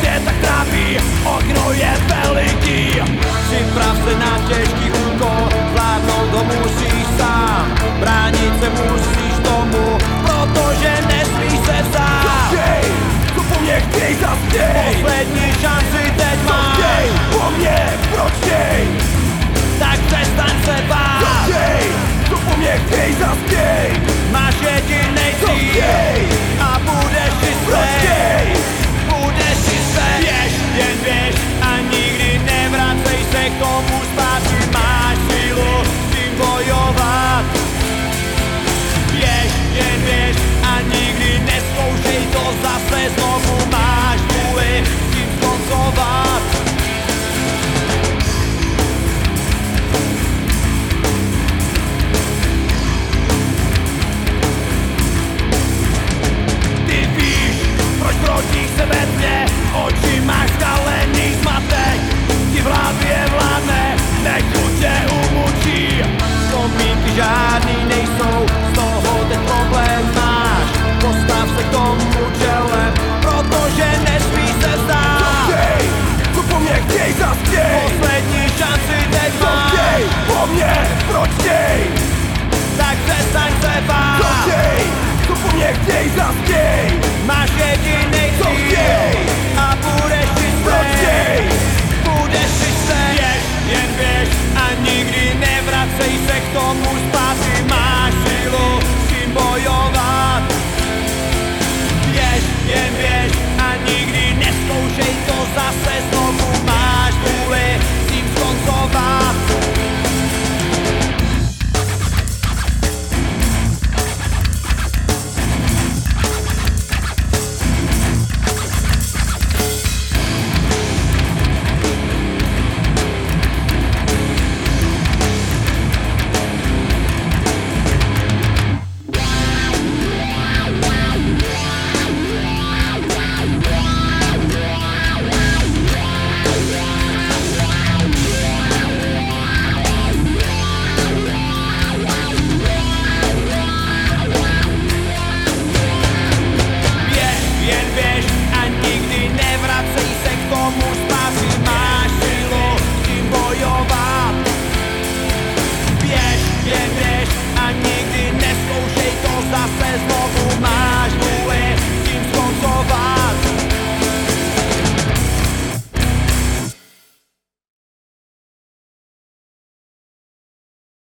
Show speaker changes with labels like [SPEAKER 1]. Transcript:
[SPEAKER 1] tě tak trápí, okno je veliký.
[SPEAKER 2] Připrav se na těžký úkol, zvládnout ho musíš sám. Bránit se musíš tomu, protože nesmíš se vzdát.
[SPEAKER 1] Co po mně chtěj, zastěj.
[SPEAKER 2] Poslední šanci teď máš.
[SPEAKER 1] Po mně, proč chtěj?
[SPEAKER 2] Tak přestaň se bát.
[SPEAKER 1] Co po mně chtěj, zastěj.
[SPEAKER 2] Máš jedinej cíl a budeš čistej. Budeš čistej. Běž, jen běž a nikdy nevracej se k tomu zpátky. Máš sílu s tím bojovat. Běž, jen běž a nikdy nezkoušej to zase znovu. Máš vůli s tím skoncovat. Proti sebe tmě, oči máš